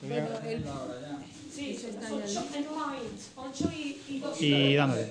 Bueno, sí, está ya. 8 y 2. Y dándole.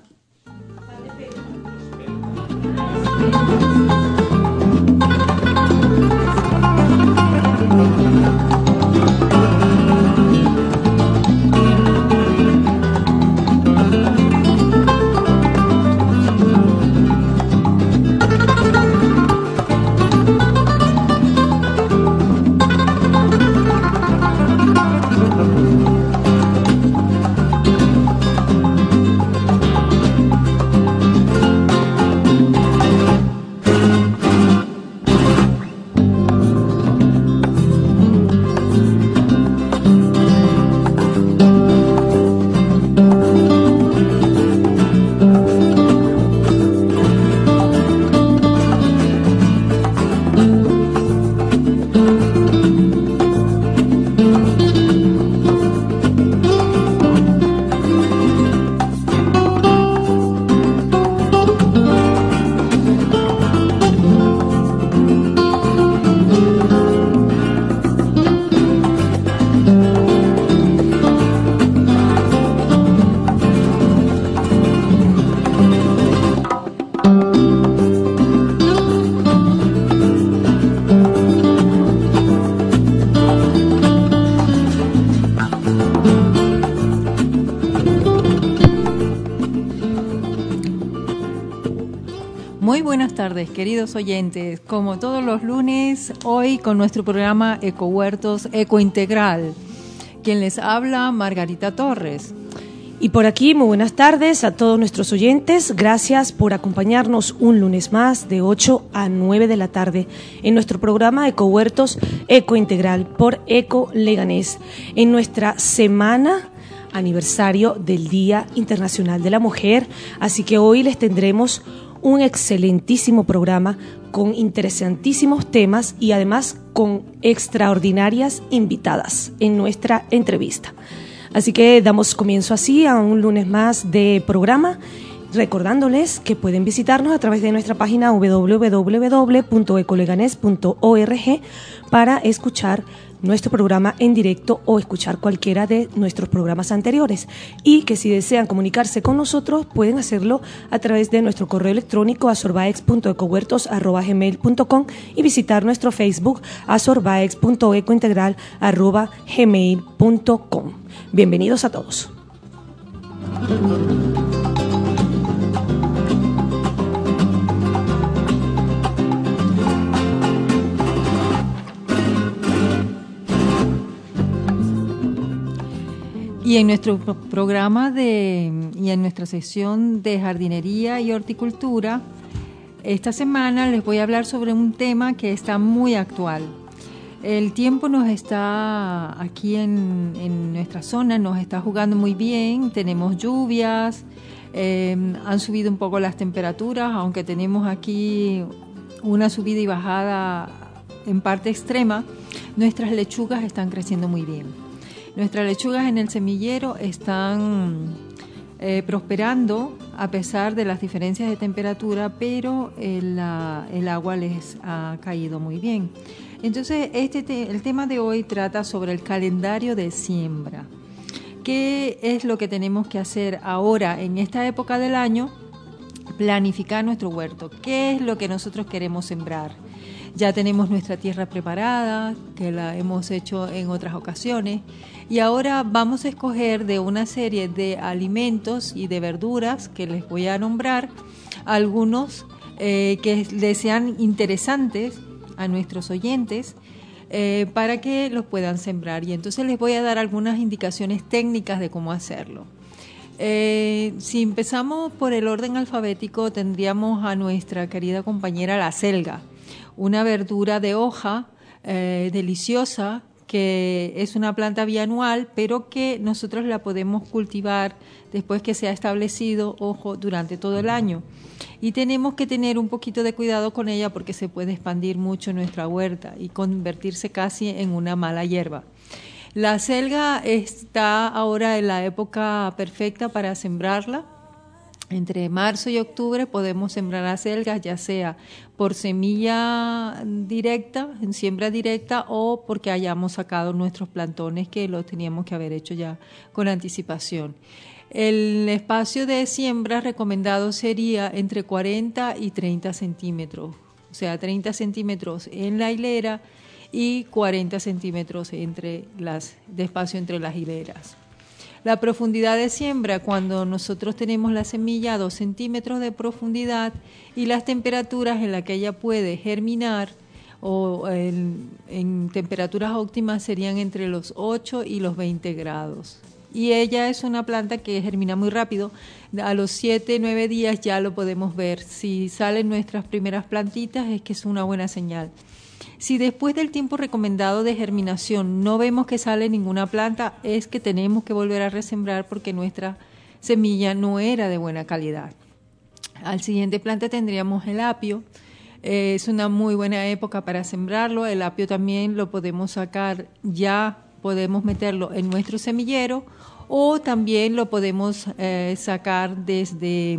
Muy buenas tardes, queridos oyentes. Como todos los lunes, hoy con nuestro programa Ecohuertos Ecointegral. Quien les habla, Margarita Torres. Y por aquí, muy buenas tardes a todos nuestros oyentes. Gracias por acompañarnos un lunes más de 8 a 9 de la tarde en nuestro programa Ecohuertos Ecointegral por Eco Leganés. En nuestra semana aniversario del Día Internacional de la Mujer. Así que hoy les tendremos un excelentísimo programa con interesantísimos temas y además con extraordinarias invitadas en nuestra entrevista. Así que damos comienzo así a un lunes más de programa, recordándoles que pueden visitarnos a través de nuestra página www.ecoleganes.org para escuchar nuestro programa en directo o escuchar cualquiera de nuestros programas anteriores, y que si desean comunicarse con nosotros pueden hacerlo a través de nuestro correo electrónico azorbaex.ecohuertos@gmail.com y visitar nuestro Facebook azorbaex.ecointegral@gmail.com. Bienvenidos a todos. Y en nuestro programa y en nuestra sección de jardinería y horticultura, esta semana les voy a hablar sobre un tema que está muy actual. El tiempo nos está, aquí en nuestra zona, nos está jugando muy bien, tenemos lluvias, han subido un poco las temperaturas, aunque tenemos aquí una subida y bajada en parte extrema, nuestras lechugas están creciendo muy bien. Nuestras lechugas en el semillero están prosperando a pesar de las diferencias de temperatura, pero el agua les ha caído muy bien. Entonces, el tema de hoy trata sobre el calendario de siembra. ¿Qué es lo que tenemos que hacer ahora en esta época del año? Planificar nuestro huerto. ¿Qué es lo que nosotros queremos sembrar? Ya tenemos nuestra tierra preparada, que la hemos hecho en otras ocasiones, y ahora vamos a escoger de una serie de alimentos y de verduras que les voy a nombrar, algunos que les sean interesantes a nuestros oyentes para que los puedan sembrar. Y entonces les voy a dar algunas indicaciones técnicas de cómo hacerlo. Si empezamos por el orden alfabético, tendríamos a nuestra querida compañera la selga, una verdura de hoja deliciosa, que es una planta bianual, pero que nosotros la podemos cultivar después que se ha establecido, ojo, durante todo el año. Y tenemos que tener un poquito de cuidado con ella porque se puede expandir mucho en nuestra huerta y convertirse casi en una mala hierba. La selga está ahora en la época perfecta para sembrarla. Entre marzo y octubre podemos sembrar acelgas, ya sea por semilla directa, en siembra directa, o porque hayamos sacado nuestros plantones que los teníamos que haber hecho ya con anticipación. El espacio de siembra recomendado sería entre 40 y 30 centímetros, o sea, 30 centímetros en la hilera y 40 centímetros de espacio entre las hileras. La profundidad de siembra, cuando nosotros tenemos la semilla a 2 centímetros de profundidad y las temperaturas en las que ella puede germinar o en temperaturas óptimas serían entre los 8 y los 20 grados. Y ella es una planta que germina muy rápido. A los 7, 9 días ya lo podemos ver. Si salen nuestras primeras plantitas es que es una buena señal. Si después del tiempo recomendado de germinación no vemos que sale ninguna planta, es que tenemos que volver a resembrar porque nuestra semilla no era de buena calidad. Al siguiente planta tendríamos el apio. Es una muy buena época para sembrarlo. El apio también lo podemos sacar ya, podemos meterlo en nuestro semillero o también lo podemos sacar desde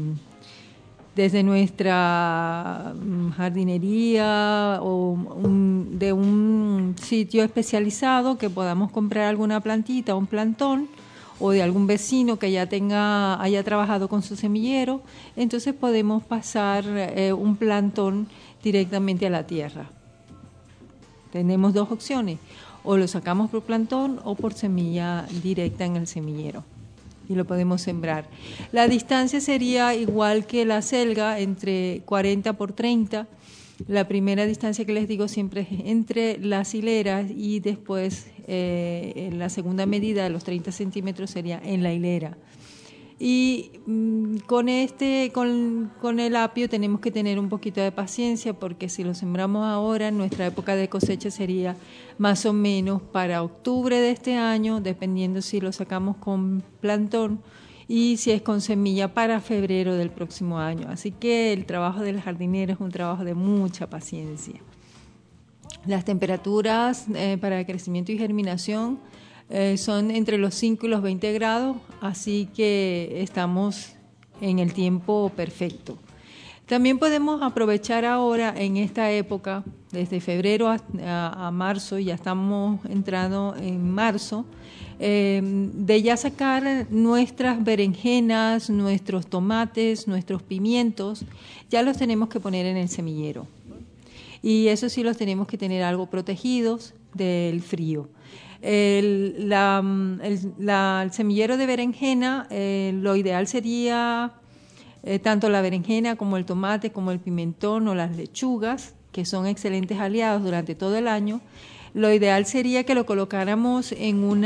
nuestra jardinería o de un sitio especializado que podamos comprar alguna plantita, un plantón, o de algún vecino que ya haya trabajado con su semillero. Entonces podemos pasar un plantón directamente a la tierra. Tenemos dos opciones, o lo sacamos por plantón o por semilla directa en el semillero. Y lo podemos sembrar. La distancia sería igual que la selga, entre 40 por 30. La primera distancia que les digo siempre es entre las hileras y después la segunda medida de los 30 centímetros sería en la hilera. Y con el apio tenemos que tener un poquito de paciencia porque si lo sembramos ahora, nuestra época de cosecha sería más o menos para octubre de este año, dependiendo si lo sacamos con plantón y si es con semilla para febrero del próximo año. Así que el trabajo del jardinero es un trabajo de mucha paciencia. Las temperaturas para el crecimiento y germinación son entre los 5 y los 20 grados, así que estamos en el tiempo perfecto. También podemos aprovechar ahora en esta época, desde febrero a marzo, ya estamos entrando en marzo, de ya sacar nuestras berenjenas, nuestros tomates, nuestros pimientos, ya los tenemos que poner en el semillero. Y eso sí los tenemos que tener algo protegidos del frío. El semillero de berenjena, lo ideal sería tanto la berenjena como el tomate, como el pimentón o las lechugas, que son excelentes aliados durante todo el año. Lo ideal sería que lo colocáramos en un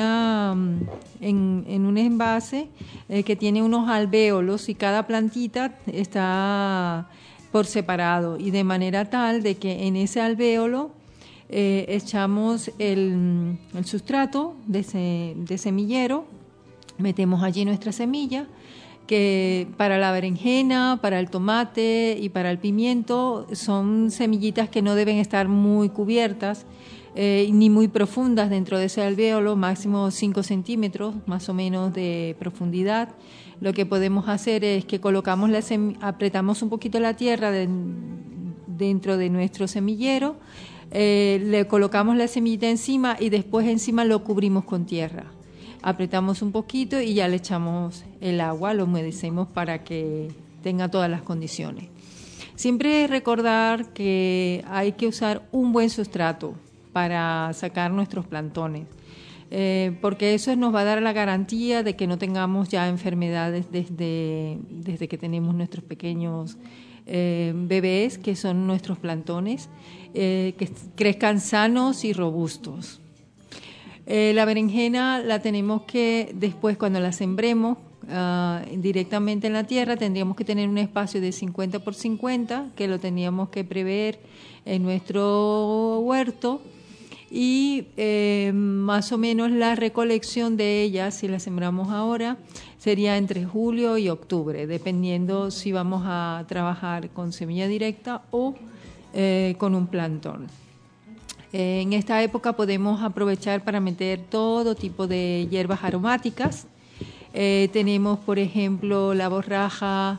envase que tiene unos alvéolos y cada plantita está por separado y de manera tal de que en ese alvéolo echamos el sustrato de semillero, metemos allí nuestra semilla, que para la berenjena, para el tomate y para el pimiento son semillitas que no deben estar muy cubiertas ni muy profundas dentro de ese alvéolo, máximo 5 centímetros más o menos de profundidad. Lo que podemos hacer es que colocamos apretamos un poquito la tierra dentro de nuestro semillero, le colocamos la semillita encima y después encima lo cubrimos con tierra. Apretamos un poquito y ya le echamos el agua, lo humedecemos para que tenga todas las condiciones. Siempre recordar que hay que usar un buen sustrato para sacar nuestros plantones, porque eso nos va a dar la garantía de que no tengamos ya enfermedades desde que tenemos nuestros pequeños bebés, que son nuestros plantones, que crezcan sanos y robustos. La berenjena la tenemos que, después cuando la sembremos directamente en la tierra, tendríamos que tener un espacio de 50 por 50, que lo tendríamos que prever en nuestro huerto, y más o menos la recolección de ellas, si la sembramos ahora, sería entre julio y octubre, dependiendo si vamos a trabajar con semilla directa o con un plantón. En esta época podemos aprovechar para meter todo tipo de hierbas aromáticas. Tenemos, por ejemplo, la borraja,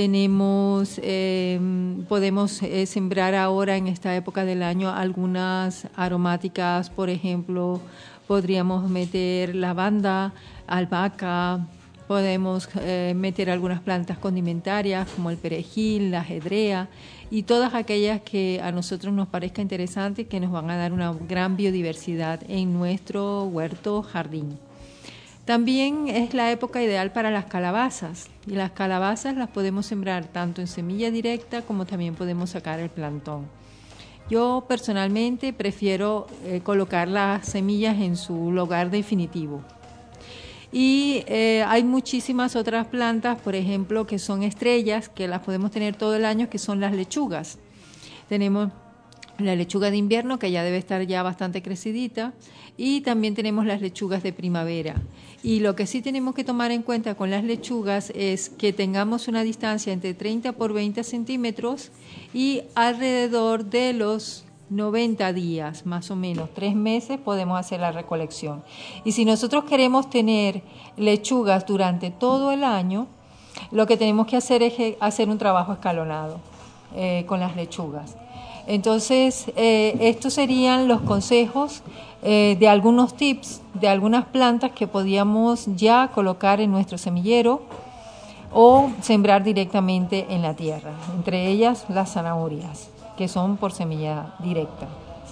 podemos sembrar ahora en esta época del año algunas aromáticas, por ejemplo, podríamos meter lavanda, albahaca, podemos meter algunas plantas condimentarias como el perejil, la ajedrea y todas aquellas que a nosotros nos parezca interesante, que nos van a dar una gran biodiversidad en nuestro huerto jardín. También es la época ideal para las calabazas, y las calabazas las podemos sembrar tanto en semilla directa como también podemos sacar el plantón. Yo personalmente prefiero colocar las semillas en su lugar definitivo. Y hay muchísimas otras plantas, por ejemplo, que son estrellas, que las podemos tener todo el año, que son las lechugas. Tenemos la lechuga de invierno, que ya debe estar ya bastante crecidita, y también tenemos las lechugas de primavera. Y lo que sí tenemos que tomar en cuenta con las lechugas es que tengamos una distancia entre 30 por 20 centímetros y alrededor de los 90 días, más o menos, 3 meses, podemos hacer la recolección. Y si nosotros queremos tener lechugas durante todo el año, lo que tenemos que hacer es hacer un trabajo escalonado con las lechugas. Entonces, estos serían los consejos de algunos tips, de algunas plantas que podíamos ya colocar en nuestro semillero o sembrar directamente en la tierra, entre ellas las zanahorias, que son por semilla directa.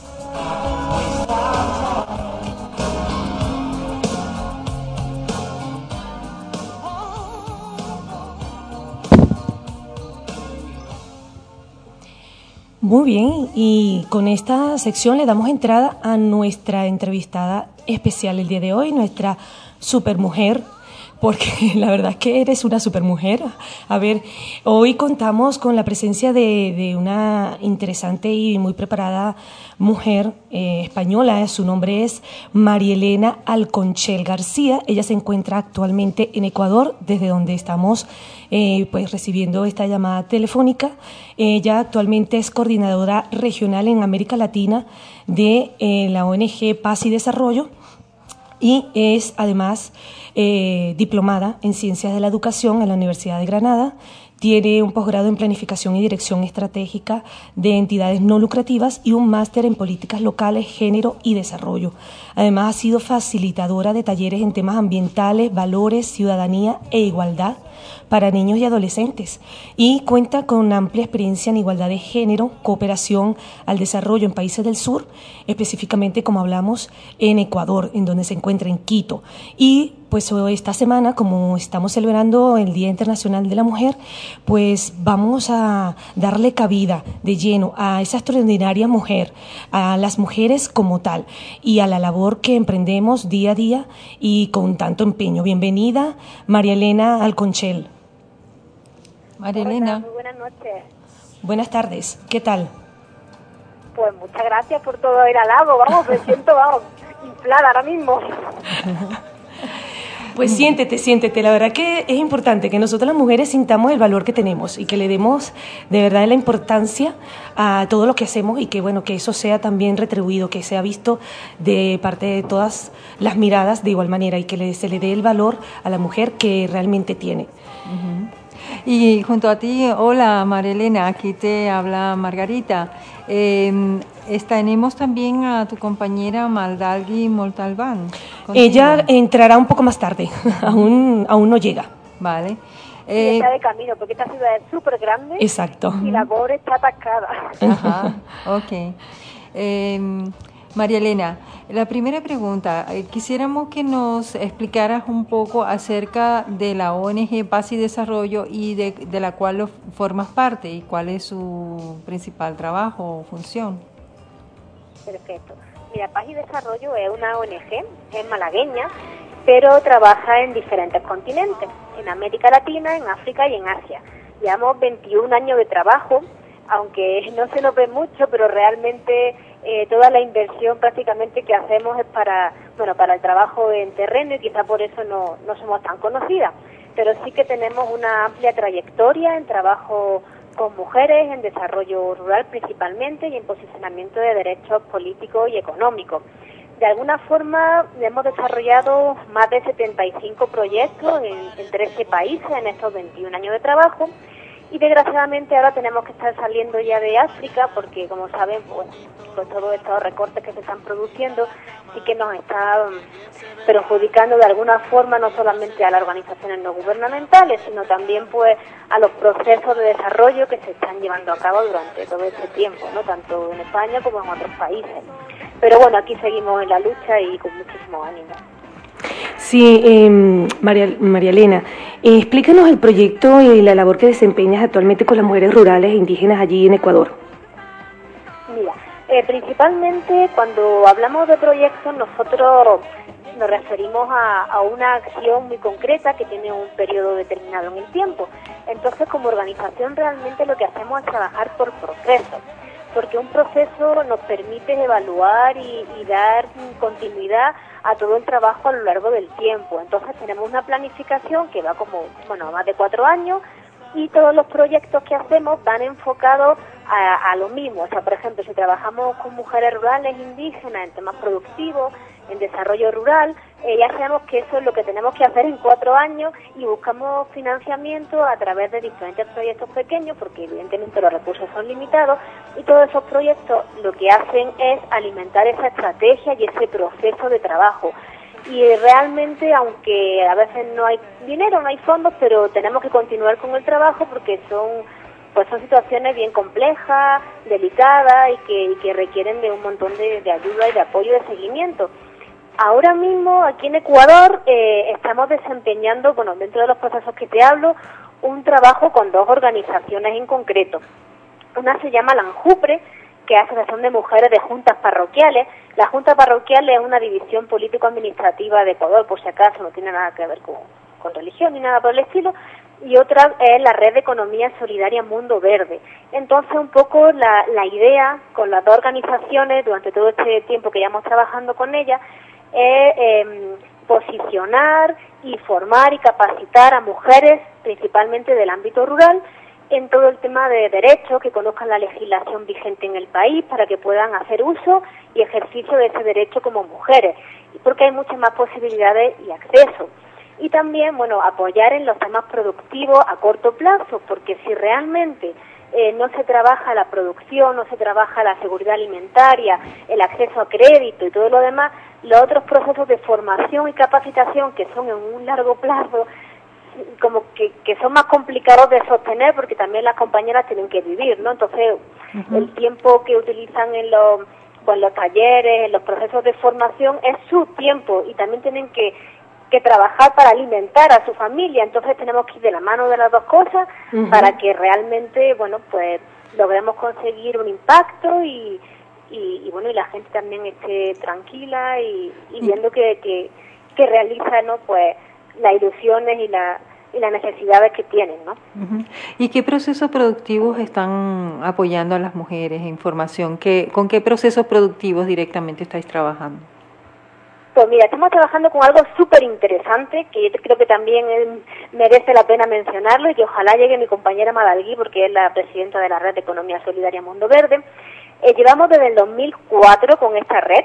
Muy bien, y con esta sección le damos entrada a nuestra entrevistada especial el día de hoy, nuestra supermujer, porque la verdad es que eres una supermujer. A ver, hoy contamos con la presencia de una interesante y muy preparada mujer española. Su nombre es María Elena Alconchel García. Ella se encuentra actualmente en Ecuador, desde donde estamos pues recibiendo esta llamada telefónica. Ella actualmente es coordinadora regional en América Latina de la ONG Paz y Desarrollo, y es además diplomada en Ciencias de la Educación en la Universidad de Granada. Tiene un posgrado en Planificación y Dirección Estratégica de Entidades No Lucrativas y un máster en Políticas Locales, Género y Desarrollo. Además, ha sido facilitadora de talleres en temas ambientales, valores, ciudadanía e igualdad para niños y adolescentes, y cuenta con amplia experiencia en igualdad de género, cooperación al desarrollo en países del sur, específicamente, como hablamos, en Ecuador, en donde se encuentra en Quito. Y pues esta semana, como estamos celebrando el Día Internacional de la Mujer, pues vamos a darle cabida de lleno a esa extraordinaria mujer, a las mujeres como tal y a la labor que emprendemos día a día y con tanto empeño. Bienvenida, María Elena Alconchel. María Elena. Hola, muy buenas noches. Buenas tardes, ¿qué tal? Pues muchas gracias por todo el halago, me siento, inflada ahora mismo. Pues siéntete, la verdad que es importante que nosotros las mujeres sintamos el valor que tenemos y que le demos de verdad la importancia a todo lo que hacemos y que bueno, que eso sea también retribuido, que sea visto de parte de todas las miradas de igual manera y que se le dé el valor a la mujer que realmente tiene. Uh-huh. Y junto a ti, hola María Elena, aquí te habla Margarita. Tenemos también a tu compañera Maldalgui Montalbán. Ella entrará un poco más tarde, aún no llega. Vale. Está de camino, porque esta ciudad es súper grande. Exacto. Y la pobre está atascada. Ajá, ok. María Elena, la primera pregunta, quisiéramos que nos explicaras un poco acerca de la ONG Paz y Desarrollo y de la cual formas parte y cuál es su principal trabajo o función. Perfecto. Mira, Paz y Desarrollo es una ONG, es malagueña, pero trabaja en diferentes continentes, en América Latina, en África y en Asia. Llevamos 21 años de trabajo, aunque no se nos ve mucho, pero realmente toda la inversión prácticamente que hacemos es para el trabajo en terreno, y quizá por eso no somos tan conocidas, pero sí que tenemos una amplia trayectoria en trabajo con mujeres, en desarrollo rural principalmente y en posicionamiento de derechos políticos y económicos. De alguna forma hemos desarrollado más de 75 proyectos en 13 países en estos 21 años de trabajo, y desgraciadamente ahora tenemos que estar saliendo ya de África porque, como saben, pues todos estos recortes que se están produciendo sí que nos está perjudicando de alguna forma no solamente a las organizaciones no gubernamentales, sino también pues a los procesos de desarrollo que se están llevando a cabo durante todo este tiempo, ¿no? Tanto en España como en otros países. Pero bueno, aquí seguimos en la lucha y con muchísimo ánimo. Sí, María Elena, explícanos el proyecto y la labor que desempeñas actualmente con las mujeres rurales e indígenas allí en Ecuador. Mira, principalmente cuando hablamos de proyectos nosotros nos referimos a una acción muy concreta que tiene un periodo determinado en el tiempo. Entonces, como organización realmente lo que hacemos es trabajar por procesos, porque un proceso nos permite evaluar y dar continuidad a todo el trabajo a lo largo del tiempo. Entonces tenemos una planificación que va como, más de 4 años, y todos los proyectos que hacemos van enfocados a lo mismo. O sea, por ejemplo, si trabajamos con mujeres rurales indígenas en temas productivos, en desarrollo rural, ya sabemos que eso es lo que tenemos que hacer en 4 años, y buscamos financiamiento a través de diferentes proyectos pequeños, porque evidentemente los recursos son limitados, y todos esos proyectos lo que hacen es alimentar esa estrategia y ese proceso de trabajo. Y realmente, aunque a veces no hay dinero, no hay fondos, pero tenemos que continuar con el trabajo porque son situaciones bien complejas, delicadas y que requieren de un montón de ayuda y de apoyo y de seguimiento. Ahora mismo, aquí en Ecuador, estamos desempeñando, dentro de los procesos que te hablo, un trabajo con 2 organizaciones en concreto. Una se llama la ANJUPRE, que es Asociación de Mujeres de Juntas Parroquiales. La Junta Parroquial es una división político-administrativa de Ecuador, por si acaso, no tiene nada que ver con religión ni nada por el estilo. Y otra es la Red de Economía Solidaria Mundo Verde. Entonces, un poco la idea con las 2 organizaciones, durante todo este tiempo que llevamos trabajando con ellas, es posicionar y formar y capacitar a mujeres, principalmente del ámbito rural, en todo el tema de derechos, que conozcan la legislación vigente en el país para que puedan hacer uso y ejercicio de ese derecho como mujeres, porque hay muchas más posibilidades y acceso. Y también, apoyar en los temas productivos a corto plazo, porque si realmente no se trabaja la producción, no se trabaja la seguridad alimentaria, el acceso a crédito y todo lo demás, los otros procesos de formación y capacitación que son en un largo plazo, como que son más complicados de sostener, porque también las compañeras tienen que vivir, ¿no? Entonces, el tiempo que utilizan en los talleres, en los procesos de formación, es su tiempo, y también tienen que trabajar para alimentar a su familia. Entonces tenemos que ir de la mano de las 2 cosas para que realmente, logremos conseguir un impacto y la gente también esté tranquila y viendo que realiza, ¿no? Pues las ilusiones y las necesidades que tienen, ¿no? ¿Y qué procesos productivos están apoyando a las mujeres en formación? ¿Con qué procesos productivos directamente estáis trabajando? Pues mira, estamos trabajando con algo súper interesante, que yo creo que también merece la pena mencionarlo, y que ojalá llegue mi compañera Madalguí, porque es la presidenta de la Red de Economía Solidaria Mundo Verde. Llevamos desde el 2004 con esta red,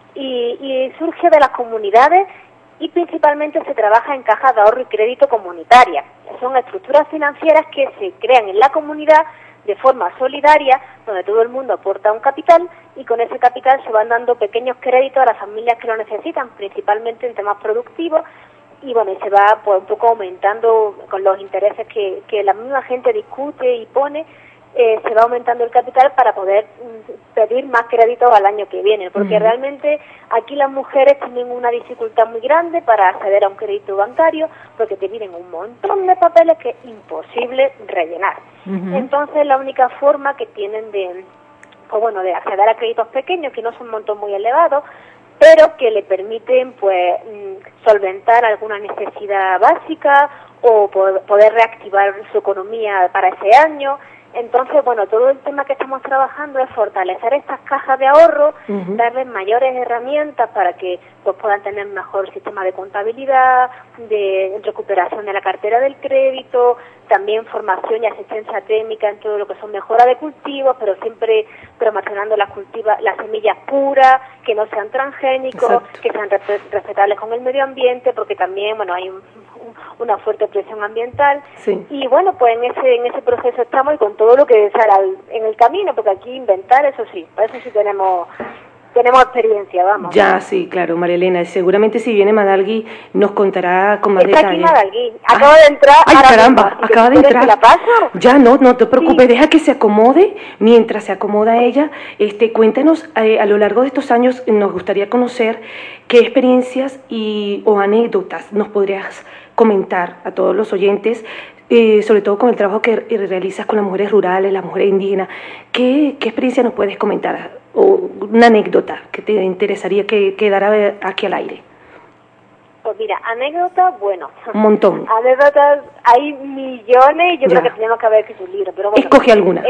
y surge de las comunidades, y principalmente se trabaja en cajas de ahorro y crédito comunitarias. Son estructuras financieras que se crean en la comunidad de forma solidaria, donde todo el mundo aporta un capital, y con ese capital se van dando pequeños créditos a las familias que lo necesitan, principalmente en temas productivos, y se va un poco aumentando con los intereses que la misma gente discute y pone. Se va aumentando el capital para poder pedir más créditos al año que viene, porque realmente aquí las mujeres tienen una dificultad muy grande para acceder a un crédito bancario, porque te piden un montón de papeles que es imposible rellenar. Entonces, la única forma que tienen de acceder a créditos pequeños, que no son montos muy elevados, pero que le permiten solventar alguna necesidad básica o poder reactivar su economía para ese año, Entonces, bueno, todo el tema que estamos trabajando es fortalecer estas cajas de ahorro, darles mayores herramientas para que pues puedan tener un mejor sistema de contabilidad, de recuperación de la cartera del crédito, también formación y asistencia técnica en todo lo que son mejoras de cultivos, pero siempre promocionando las semillas puras, que no sean transgénicos, exacto, que sean respetables con el medio ambiente, porque también, bueno, hay una fuerte presión ambiental. Sí. Y bueno, pues en ese proceso estamos, y con todo lo que sale en el camino, porque aquí inventar, eso sí, para eso sí tenemos experiencia, vamos. Ya, sí, claro, María Elena. Seguramente si viene Madalgui nos contará con más detalles. Está aquí Madalgui. Acaba de entrar. ¡Ay, caramba! Mismo. Acaba de entrar. ¿La paso? Ya, no te preocupes. Sí. Deja que se acomode. Mientras se acomoda ella, cuéntanos, a lo largo de estos años nos gustaría conocer qué experiencias o anécdotas nos podrías comentar a todos los oyentes, sobre todo con el trabajo que realizas con las mujeres rurales, las mujeres indígenas. ¿Qué experiencia nos puedes comentar? O una anécdota que te interesaría que quedara aquí al aire. Pues mira, anécdotas, bueno, un montón. Anécdotas hay millones, y yo creo que tenemos que haber escrito un libro, pero bueno, escoge alguna.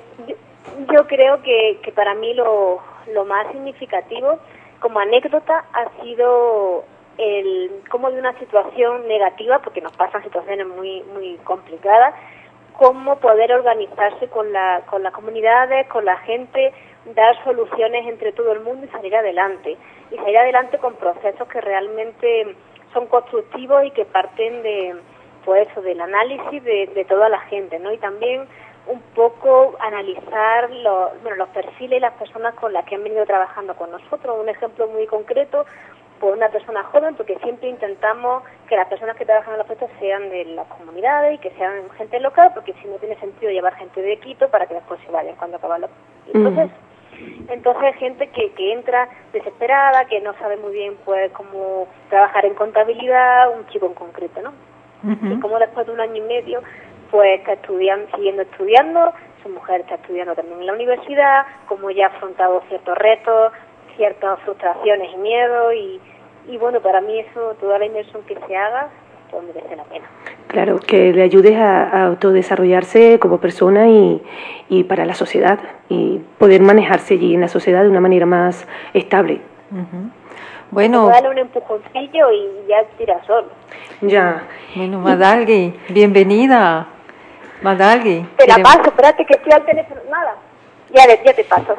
Yo creo que para mí lo más significativo como anécdota ha sido como de una situación negativa, porque nos pasan situaciones muy muy complicadas, cómo poder organizarse con las comunidades, con la gente, dar soluciones entre todo el mundo y salir adelante con procesos que realmente son constructivos y que parten de pues eso, del análisis de toda la gente, ¿no? Y también un poco analizar los perfiles y las personas con las que han venido trabajando con nosotros. Un ejemplo muy concreto, por una persona joven, porque siempre intentamos que las personas que trabajan en los proyectos sean de las comunidades y que sean gente local, porque si no tiene sentido llevar gente de Quito para que después se vayan cuando acaban los procesos. Entonces gente que entra desesperada, que no sabe muy bien pues cómo trabajar en contabilidad, un chico en concreto, ¿no? Y como después de 1 año y medio pues está siguiendo estudiando, su mujer está estudiando también en la universidad, como ya ha afrontado ciertos retos, ciertas frustraciones y miedos, y bueno, para mí eso, toda la inversión que se haga, pues merece la pena. Claro, que le ayudes a autodesarrollarse como persona y para la sociedad, y poder manejarse allí en la sociedad de una manera más estable. Bueno, darle un empujoncillo y ya tira solo. Ya. Bueno, Madalgui, bienvenida. Madalgui. Te la paso, espérate que estoy al teléfono. Nada, ya te paso.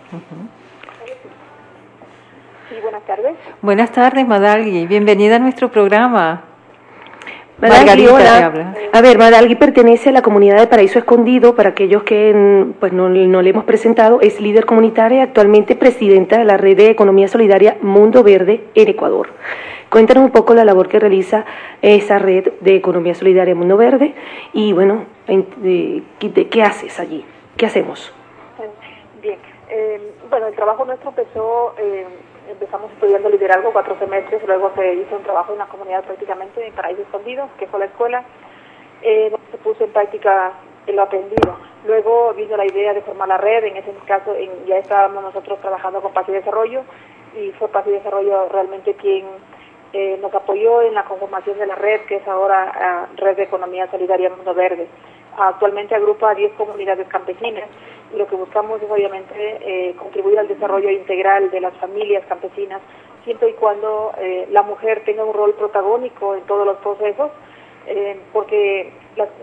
Sí, buenas tardes. Buenas tardes, Madalgui. Bienvenida a nuestro programa. Madalgui, hola. A ver, Madalgui pertenece a la comunidad de Paraíso Escondido. Para aquellos que pues no le hemos presentado, es líder comunitaria y actualmente presidenta de la red de economía solidaria Mundo Verde en Ecuador. Cuéntanos un poco la labor que realiza esa red de economía solidaria Mundo Verde y bueno, ¿qué haces allí? ¿Qué hacemos? Bien, bueno, el trabajo nuestro empezamos estudiando liderazgo 4 semestres, luego se hizo un trabajo en la comunidad prácticamente en Paraíso Escondido, que fue la escuela, se puso en práctica lo aprendido. Luego vino la idea de formar la red, en ese caso ya estábamos nosotros trabajando con Paz y Desarrollo, y fue Paz y Desarrollo realmente quien nos apoyó en la conformación de la red, que es ahora Red de Economía Solidaria Mundo Verde. Actualmente agrupa 10 comunidades campesinas, y lo que buscamos es obviamente contribuir al desarrollo integral de las familias campesinas, siempre y cuando la mujer tenga un rol protagónico en todos los procesos, porque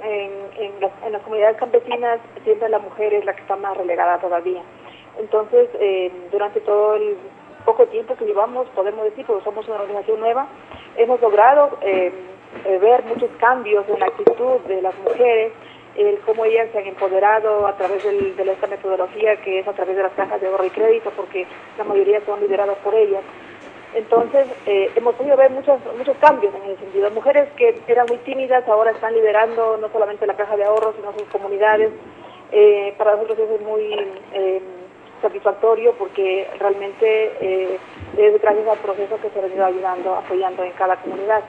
en las comunidades campesinas siempre la mujer es la que está más relegada todavía. Entonces, durante todo el poco tiempo que llevamos, podemos decir, porque somos una organización nueva, hemos logrado ver muchos cambios en la actitud de las mujeres, cómo ellas se han empoderado a través de esta metodología que es a través de las cajas de ahorro y crédito, porque la mayoría son lideradas por ellas. Entonces, hemos podido ver muchos cambios en ese sentido. Mujeres que eran muy tímidas ahora están liderando no solamente la caja de ahorro, sino sus comunidades. Para nosotros eso es muy satisfactorio, porque realmente es gracias al proceso que se ha venido apoyando en cada comunidad.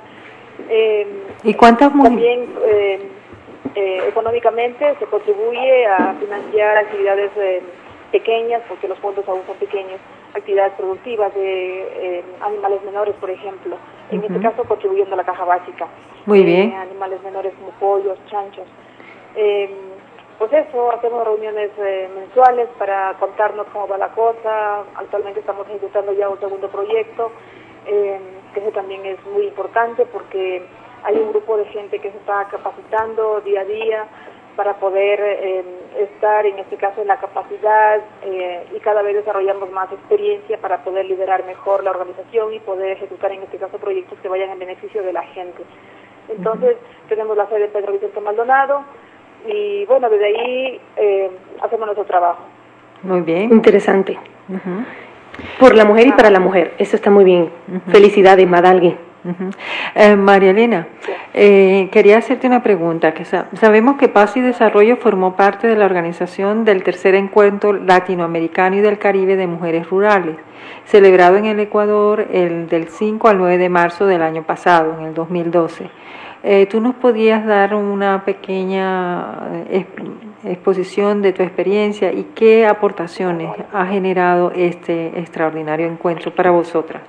¿Y cuántas mujeres? También económicamente se contribuye a financiar actividades pequeñas, porque los fondos aún son pequeños, actividades productivas de animales menores, por ejemplo, en este caso contribuyendo a la caja básica. Muy bien. Animales menores como pollos, chanchos. pues eso, hacemos reuniones mensuales para contarnos cómo va la cosa. Actualmente estamos ejecutando ya un segundo proyecto, que ese también es muy importante porque hay un grupo de gente que se está capacitando día a día para poder estar, en este caso, en la capacidad y cada vez desarrollamos más experiencia para poder liderar mejor la organización y poder ejecutar, en este caso, proyectos que vayan en beneficio de la gente. Entonces, tenemos la sede en Pedro Vicente Maldonado y, bueno, desde ahí hacemos nuestro trabajo. Muy bien. Interesante. Por la mujer y para la mujer, eso está muy bien. Felicidades, Madalgui. María Elena, quería hacerte una pregunta. Que sabemos que Paz y Desarrollo formó parte de la organización del tercer encuentro latinoamericano y del Caribe de mujeres rurales, celebrado en el Ecuador del 5 al 9 de marzo del año pasado, en el 2012. ¿Tú nos podías dar una pequeña exposición de tu experiencia y qué aportaciones ha generado este extraordinario encuentro para vosotras?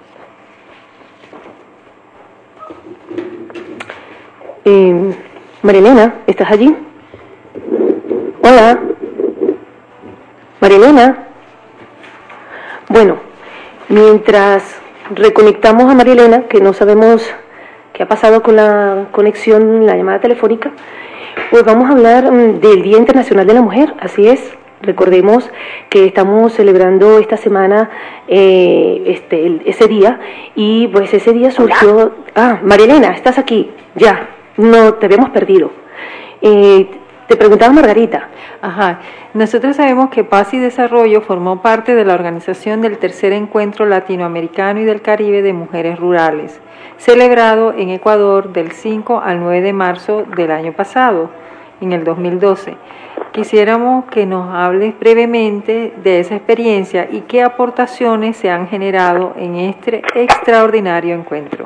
María Elena, ¿estás allí? Hola. María Elena. Bueno, mientras reconectamos a María Elena, que no sabemos qué ha pasado con la conexión, la llamada telefónica, pues vamos a hablar del Día Internacional de la Mujer. Así es, recordemos que estamos celebrando esta semana ese día, y pues ese día surgió... Ah, María Elena, estás aquí, ya. No, te habíamos perdido. Te preguntaba Margarita. Ajá. Nosotros sabemos que Paz y Desarrollo formó parte de la organización del tercer encuentro latinoamericano y del Caribe de mujeres rurales, celebrado en Ecuador del 5 al 9 de marzo del año pasado, en el 2012. Quisiéramos que nos hables brevemente de esa experiencia y qué aportaciones se han generado en este extraordinario encuentro.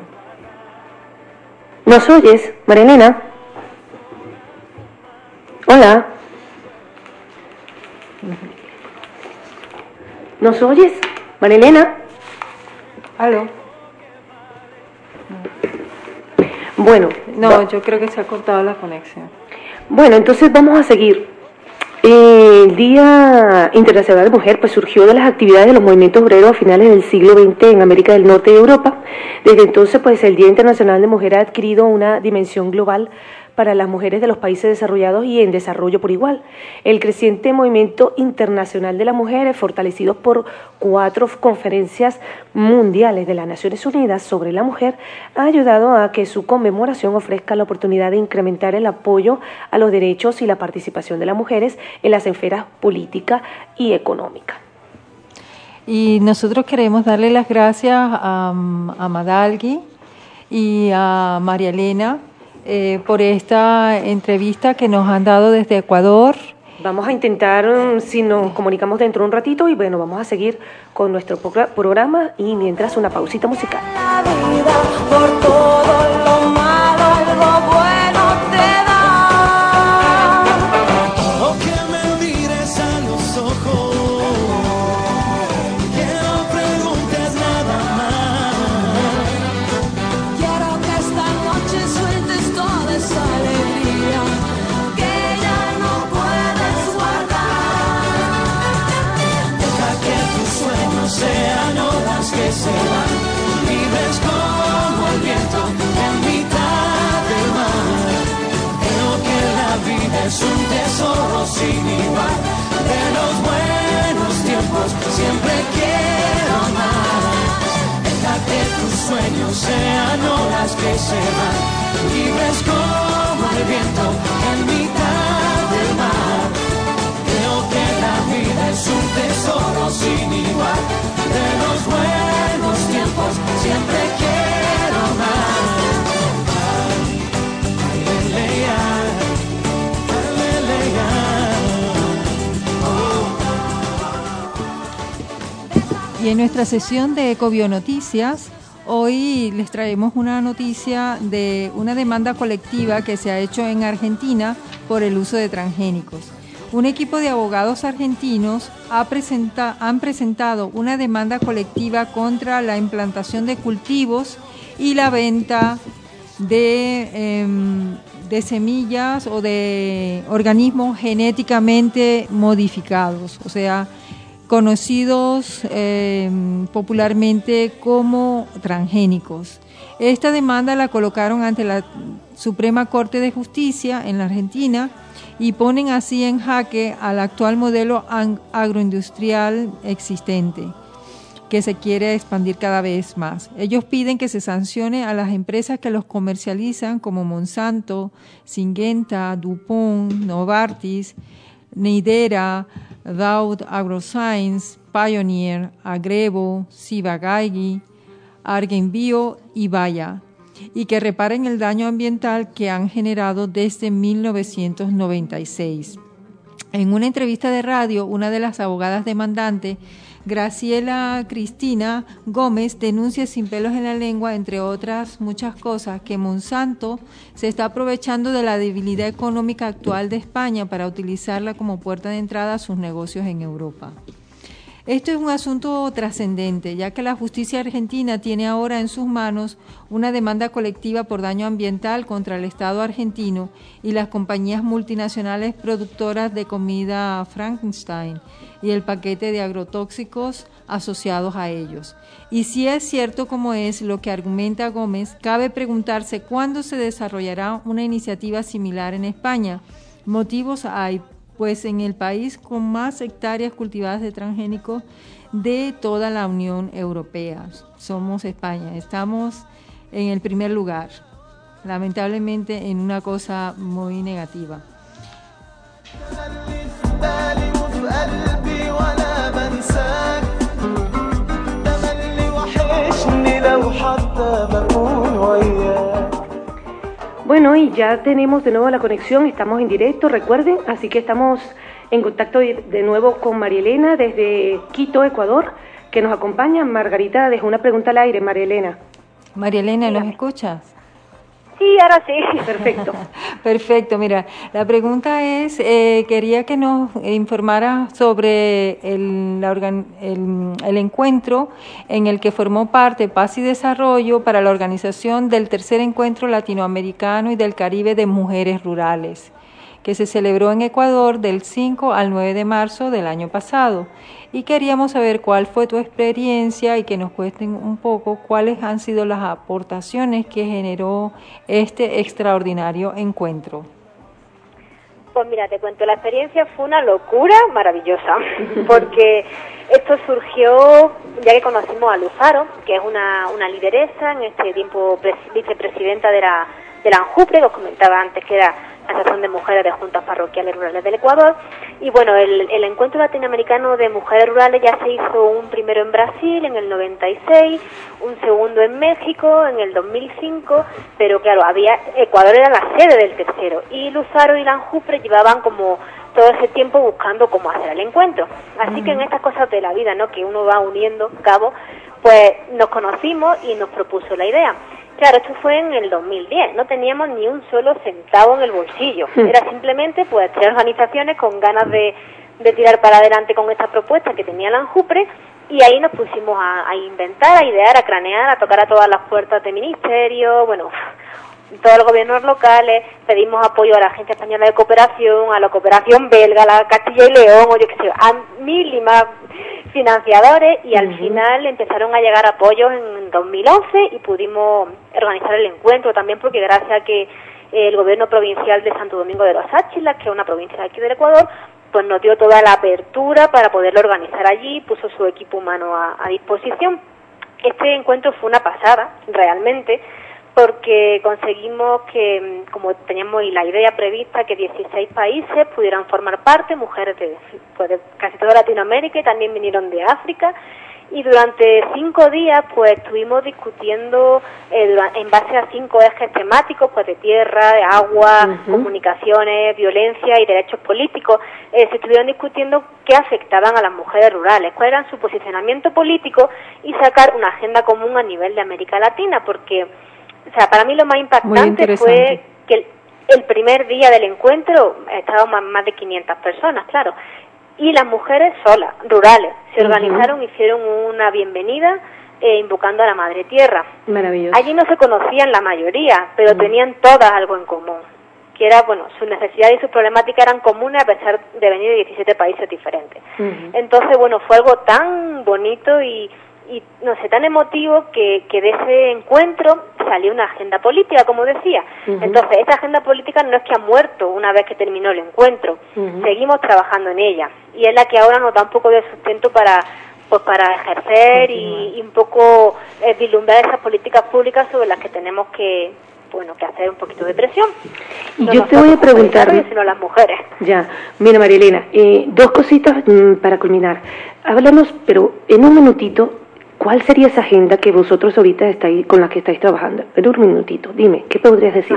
¿Nos oyes, María Elena? Hola. ¿Nos oyes, María Elena? ¿Aló? Bueno. No, yo creo que se ha cortado la conexión. Bueno, entonces vamos a seguir. El Día Internacional de la Mujer pues surgió de las actividades de los movimientos obreros a finales del siglo XX en América del Norte y Europa. Desde entonces pues el Día Internacional de la Mujer ha adquirido una dimensión global para las mujeres de los países desarrollados y en desarrollo por igual. El creciente movimiento internacional de las mujeres, fortalecido por 4 conferencias mundiales de las Naciones Unidas sobre la mujer, ha ayudado a que su conmemoración ofrezca la oportunidad de incrementar el apoyo a los derechos y la participación de las mujeres en las esferas política y económica. Y nosotros queremos darle las gracias a Madalgui y a María Elena por esta entrevista que nos han dado desde Ecuador. Vamos a intentar, si nos comunicamos dentro de un ratito, y bueno, vamos a seguir con nuestro programa y mientras una pausita musical. La vida por todo lo malo, algo bueno te da. O que me mires a los ojos, que no preguntes nada más. Quiero que esta noche sueltes toda esa alegría que ya no puedes guardar. Deja que tus sueños sean olas que se van, libres como el viento en mitad del mar. Creo que la vida es un tesoro sin igual, de los buenos tiempos siempre quiero más. Deja que tus sueños sean olas que se van, libres como el viento en mitad del mar. Creo que la vida es un tesoro sin igual, de los buenos tiempos siempre quiero más. Aleluya, aleluya. Y en nuestra sesión de Ecobionoticias, hoy les traemos una noticia de una demanda colectiva que se ha hecho en Argentina por el uso de transgénicos. Un equipo de abogados argentinos han presentado una demanda colectiva contra la implantación de cultivos y la venta de de semillas o de organismos genéticamente modificados, o sea, conocidos popularmente como transgénicos. Esta demanda la colocaron ante la Suprema Corte de Justicia en la Argentina y ponen así en jaque al actual modelo agroindustrial existente, que se quiere expandir cada vez más. Ellos piden que se sancione a las empresas que los comercializan como Monsanto, Syngenta, DuPont, Novartis, Neidera, Dow AgroScience, Pioneer, Agrevo, Ciba-Geigy, Argenbio y Bayer, y que reparen el daño ambiental que han generado desde 1996. En una entrevista de radio, una de las abogadas demandantes, Graciela Cristina Gómez, denuncia sin pelos en la lengua, entre otras muchas cosas, que Monsanto se está aprovechando de la debilidad económica actual de España para utilizarla como puerta de entrada a sus negocios en Europa. Esto es un asunto trascendente, ya que la justicia argentina tiene ahora en sus manos una demanda colectiva por daño ambiental contra el Estado argentino y las compañías multinacionales productoras de comida Frankenstein y el paquete de agrotóxicos asociados a ellos. Y si es cierto como es lo que argumenta Gómez, cabe preguntarse cuándo se desarrollará una iniciativa similar en España. Motivos hay, pues en el país con más hectáreas cultivadas de transgénicos de toda la Unión Europea. Somos España, estamos en el primer lugar, lamentablemente en una cosa muy negativa. Bueno, y ya tenemos de nuevo la conexión, estamos en directo, recuerden, así que estamos en contacto de nuevo con María Elena desde Quito, Ecuador, que nos acompaña. Margarita dejó una pregunta al aire, María Elena. María Elena, ¿nos escuchas? Sí, ahora sí. Perfecto. Perfecto, mira, la pregunta es, quería que nos informara sobre el encuentro en el que formó parte Paz y Desarrollo para la organización del tercer encuentro latinoamericano y del Caribe de mujeres rurales, que se celebró en Ecuador del 5 al 9 de marzo del año pasado. Y queríamos saber cuál fue tu experiencia y que nos cuenten un poco cuáles han sido las aportaciones que generó este extraordinario encuentro. Pues mira, te cuento, la experiencia fue una locura maravillosa, porque esto surgió ya que conocimos a Luz Faro, que es una lideresa, en este tiempo vicepresidenta de la ANJUPRE, que os comentaba antes que era la Asociación de Mujeres de Juntas Parroquiales Rurales del Ecuador. Y bueno, el encuentro latinoamericano de mujeres rurales ya se hizo un primero en Brasil en el 96, un segundo en México en el 2005, pero claro, Ecuador era la sede del tercero, y Luz Faro y la ANJUPRE llevaban como todo ese tiempo buscando cómo hacer el encuentro. Así que en estas cosas de la vida, ¿no?, que uno va uniendo cabos, pues nos conocimos y nos propuso la idea. Claro, esto fue en el 2010, no teníamos ni un solo centavo en el bolsillo, era simplemente pues 3 organizaciones con ganas de tirar para adelante con esta propuesta que tenía la ANJUPRE, y ahí nos pusimos a inventar, a idear, a cranear, a tocar a todas las puertas de ministerio, bueno, todos los gobiernos locales, pedimos apoyo a la Agencia Española de Cooperación, a la Cooperación Belga, a la Castilla y León, o yo qué sé, a mil y más financiadores, y al final empezaron a llegar apoyos en 2011 y pudimos organizar el encuentro también, porque gracias a que el gobierno provincial de Santo Domingo de los Áchilas, que es una provincia de aquí del Ecuador, pues nos dio toda la apertura para poderlo organizar allí, puso su equipo humano a disposición. Este encuentro fue una pasada, realmente, porque conseguimos que, como teníamos la idea prevista, que 16 países pudieran formar parte, mujeres de casi toda Latinoamérica, y también vinieron de África, y durante 5 días pues estuvimos discutiendo en base a 5 ejes temáticos, pues de tierra, de agua, comunicaciones, violencia y derechos políticos. Se estuvieron discutiendo qué afectaban a las mujeres rurales, cuál era su posicionamiento político, y sacar una agenda común a nivel de América Latina, porque para mí lo más impactante fue que el primer día del encuentro estaban más de 500 personas, claro, y las mujeres solas, rurales, se organizaron, hicieron una bienvenida invocando a la Madre Tierra. Maravilloso. Allí no se conocían la mayoría, pero tenían todas algo en común. que era, bueno, sus necesidades y sus problemáticas eran comunes a pesar de venir de 17 países diferentes. Entonces, bueno, fue algo tan bonito y no sé, tan emotivo que de ese encuentro salió una agenda política, como decía. Entonces, esa agenda política no es que ha muerto una vez que terminó el encuentro, seguimos trabajando en ella, y es la que ahora nos da un poco de sustento para ejercer y un poco vislumbrar esas políticas públicas sobre las que tenemos que hacer un poquito de presión. Y yo te voy a preguntar, sino las mujeres. Ya, mira, María Elena, dos cositas para culminar. Háblanos, pero en un minutito, ¿cuál sería esa agenda que vosotros ahorita con la que estáis trabajando? En un minutito, dime, ¿qué podrías decir?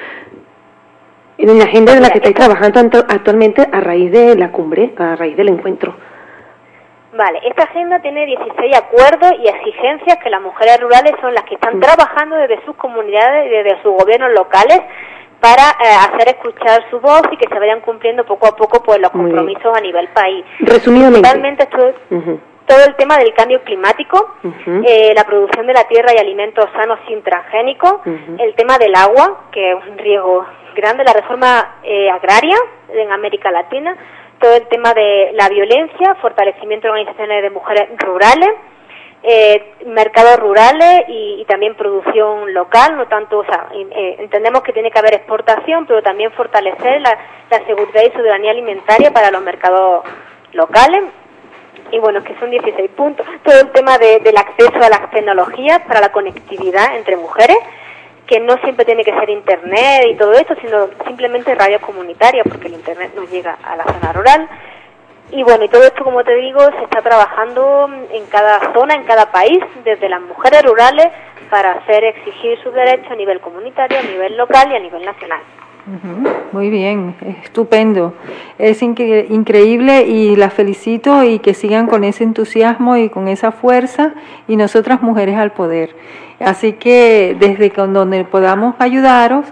En la agenda de la que estáis trabajando actualmente a raíz de la cumbre, a raíz del encuentro. Vale, esta agenda tiene 16 acuerdos y exigencias que las mujeres rurales son las que están trabajando desde sus comunidades y desde sus gobiernos locales para hacer escuchar su voz y que se vayan cumpliendo poco a poco pues los compromisos a nivel país. Resumidamente. Principalmente todo el tema del cambio climático, la producción de la tierra y alimentos sanos sin transgénicos, el tema del agua, que es un riesgo grande, la reforma agraria en América Latina, todo el tema de la violencia, fortalecimiento de organizaciones de mujeres rurales, mercados rurales y también producción local, no tanto, entendemos que tiene que haber exportación, pero también fortalecer la seguridad y soberanía alimentaria para los mercados locales. Y bueno, que son 16 puntos. Todo el tema del acceso a las tecnologías para la conectividad entre mujeres, que no siempre tiene que ser internet y todo esto, sino simplemente radios comunitarias, porque el internet no llega a la zona rural. Y bueno, y todo esto, como te digo, se está trabajando en cada zona, en cada país, desde las mujeres rurales, para hacer exigir sus derechos a nivel comunitario, a nivel local y a nivel nacional. Muy bien, estupendo. Es increíble y las felicito y que sigan con ese entusiasmo y con esa fuerza y nosotras mujeres al poder. Así que desde donde podamos ayudaros,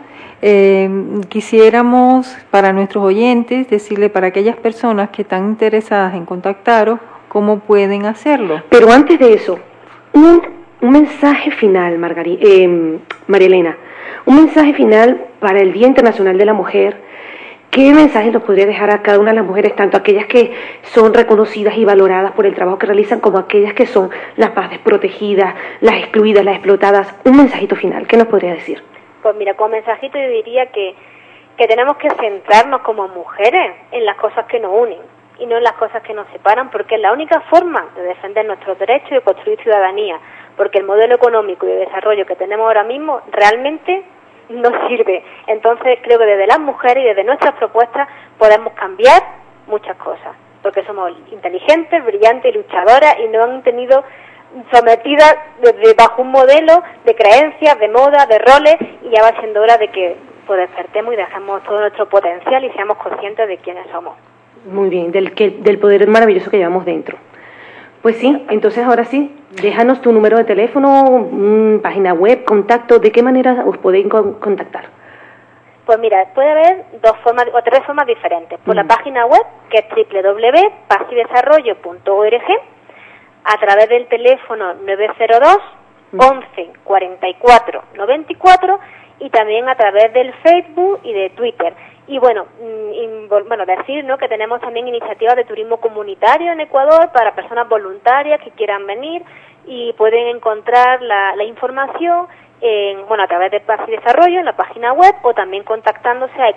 quisiéramos para nuestros oyentes decirle para aquellas personas que están interesadas en contactaros cómo pueden hacerlo. Pero antes de eso, un mensaje final, María Elena, un mensaje final para el Día Internacional de la Mujer. ¿Qué mensaje nos podría dejar a cada una de las mujeres, tanto aquellas que son reconocidas y valoradas por el trabajo que realizan, como aquellas que son las más desprotegidas, las excluidas, las explotadas? Un mensajito final, ¿qué nos podría decir? Pues mira, como mensajito yo diría que tenemos que centrarnos como mujeres en las cosas que nos unen y no en las cosas que nos separan, porque es la única forma de defender nuestros derechos y de construir ciudadanía, porque el modelo económico y de desarrollo que tenemos ahora mismo realmente no sirve. Entonces creo que desde las mujeres y desde nuestras propuestas podemos cambiar muchas cosas, porque somos inteligentes, brillantes y luchadoras y nos han tenido sometidas desde bajo un modelo de creencias, de moda, de roles, y ya va siendo hora de que pues despertemos y dejemos todo nuestro potencial y seamos conscientes de quiénes somos. Muy bien, del poder maravilloso que llevamos dentro. Pues sí, entonces ahora sí, déjanos tu número de teléfono, página web, contacto, ¿de qué manera os podéis contactar? Pues mira, puede haber tres formas diferentes. Por la página web, que es www.pazyydesarrollo.org, a través del teléfono 902 11 44 94 y también a través del Facebook y de Twitter. Y bueno, decir, ¿no?, que tenemos también iniciativas de turismo comunitario en Ecuador para personas voluntarias que quieran venir y pueden encontrar la información a través de Paz y Desarrollo en la página web o también contactándose a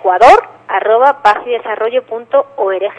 ecuador@pazyydesarrollo.org.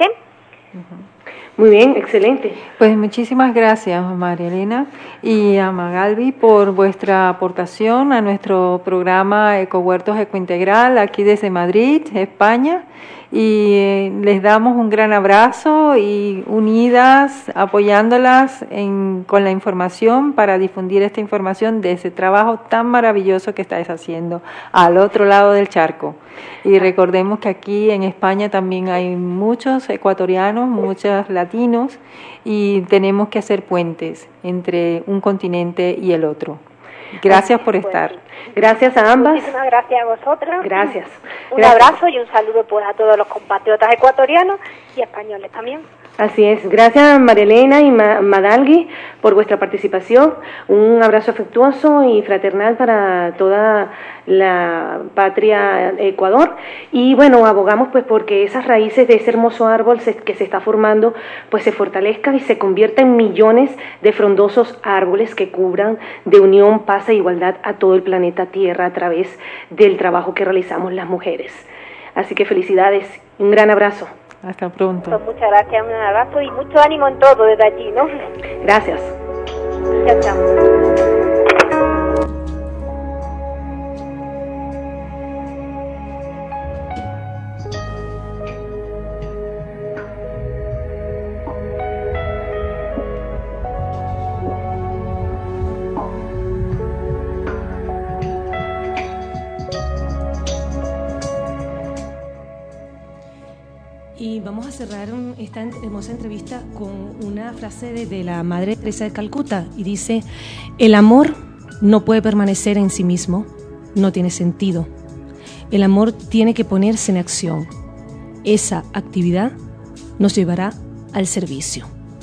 Muy bien, excelente. Pues muchísimas gracias, María Elena y a Magalbi por vuestra aportación a nuestro programa Ecohuertos Ecointegral aquí desde Madrid, España, y les damos un gran abrazo y unidas, apoyándolas con la información para difundir esta información de ese trabajo tan maravilloso que estáis haciendo al otro lado del charco. Y recordemos que aquí en España también hay muchos ecuatorianos, muchos latinos, y tenemos que hacer puentes entre un continente y el otro. Gracias por estar. Gracias a ambas. Muchísimas gracias a vosotras. Gracias. Un abrazo y un saludo pues a todos los compatriotas ecuatorianos y españoles también. Así es. Gracias María Elena y Madalgui por vuestra participación. Un abrazo afectuoso y fraternal para toda la patria Ecuador. Y bueno, abogamos pues porque esas raíces de ese hermoso árbol que se está formando pues se fortalezcan y se conviertan en millones de frondosos árboles que cubran de unión, paz e igualdad a todo el planeta Tierra a través del trabajo que realizamos las mujeres. Así que felicidades. Un gran abrazo. Hasta pronto. Pues muchas gracias, un abrazo y mucho ánimo en todo desde allí, ¿no? Gracias. Chao, chao. Y vamos a cerrar esta hermosa entrevista con una frase de la Madre Teresa de Calcuta y dice: el amor no puede permanecer en sí mismo, no tiene sentido. El amor tiene que ponerse en acción. Esa actividad nos llevará al servicio.